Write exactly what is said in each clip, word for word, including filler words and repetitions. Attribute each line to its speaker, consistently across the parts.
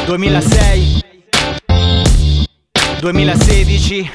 Speaker 1: duemilasei, duemilasedici,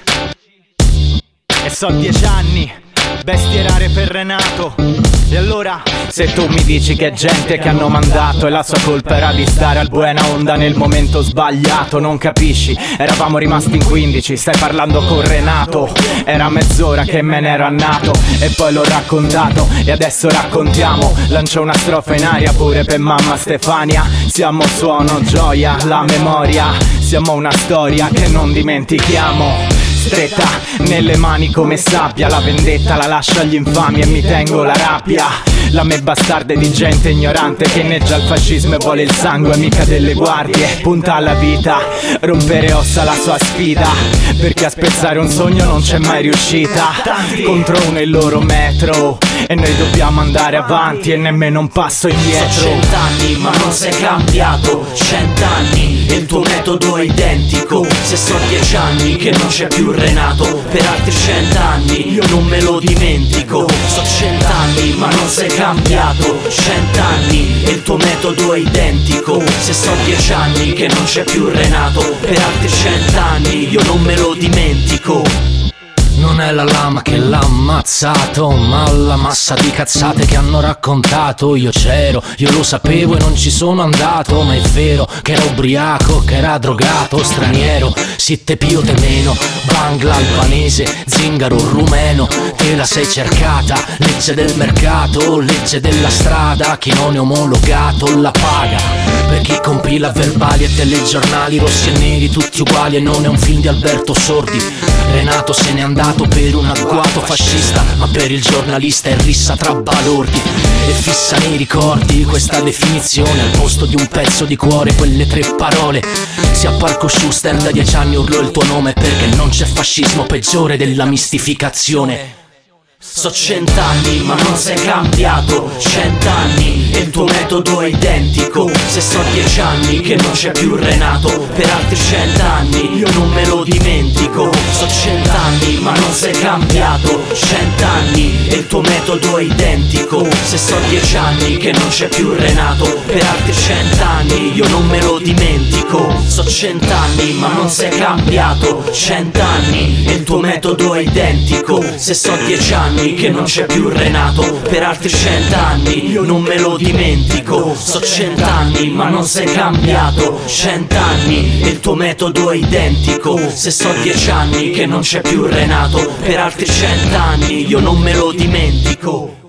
Speaker 1: e so dieci anni, bestie rare per Renato. E allora, se tu mi dici che è gente che hanno mandato e la sua colpa era di stare al buena onda nel momento sbagliato, non capisci, eravamo rimasti in quindici, stai parlando con Renato. Era mezz'ora che me ne ero annato e poi l'ho raccontato e adesso raccontiamo. Lancio una strofa in aria pure per mamma Stefania. Siamo suono, gioia, la memoria, siamo una storia che non dimentichiamo. Stretta nelle mani come sabbia, la vendetta la lascio agli infami e mi tengo la rabbia. La me bastarda di gente ignorante che inneggia al fascismo e vuole il sangue mica delle guardie. Punta alla vita, rompere ossa la sua sfida, perché a spezzare un sogno non c'è mai riuscita. Contro uno il loro metro e noi dobbiamo andare avanti e nemmeno un passo indietro.
Speaker 2: Sono cent'anni ma non sei cambiato, cent'anni e il tuo metodo è identico. Se sono dieci anni che non c'è più Renato, per altri cent'anni io non me lo dimentico. So cent'anni ma non sei cambiato, cent'anni e il tuo metodo è identico. Se sono dieci anni che non c'è più Renato, per altri cent'anni io non me lo dimentico.
Speaker 3: Non è la lama che l'ha ammazzato, ma la massa di cazzate che hanno raccontato. Io c'ero, io lo sapevo e non ci sono andato. Ma è vero che era ubriaco, che era drogato, straniero, sitte pio te meno, bangla albanese, zingaro rumeno. Te la sei cercata, legge del mercato, legge della strada. Chi non è omologato la paga. Per chi compila verbali e telegiornali rossi e neri tutti uguali e non è un film di Alberto Sordi. Renato se n'è andato per un agguato fascista, ma per il giornalista è rissa tra balordi. E fissa nei ricordi questa definizione al posto di un pezzo di cuore, quelle tre parole. Se a Parco Schuster da dieci anni urlo il tuo nome, perché non c'è fascismo peggiore della mistificazione.
Speaker 2: So cent'anni ma non sei cambiato, cent'anni e il tuo metodo è identico. Se so dieci anni che non c'è più Renato, per altri cent'anni io non me lo dimentico. So cent'anni ma non sei cambiato, cent'anni e il tuo metodo è identico. Se so dieci anni che non c'è più Renato, per altri cent'anni io non me lo dimentico. So cent'anni ma non sei cambiato, cent'anni e il tuo metodo è identico. Se so dieci anni che non c'è più Renato, per altri cent'anni io non me lo dimentico. So cent'anni ma non sei cambiato, cent'anni e il tuo metodo è identico. Se so dieci anni che non c'è più Renato, per altri cent'anni io non me lo dimentico.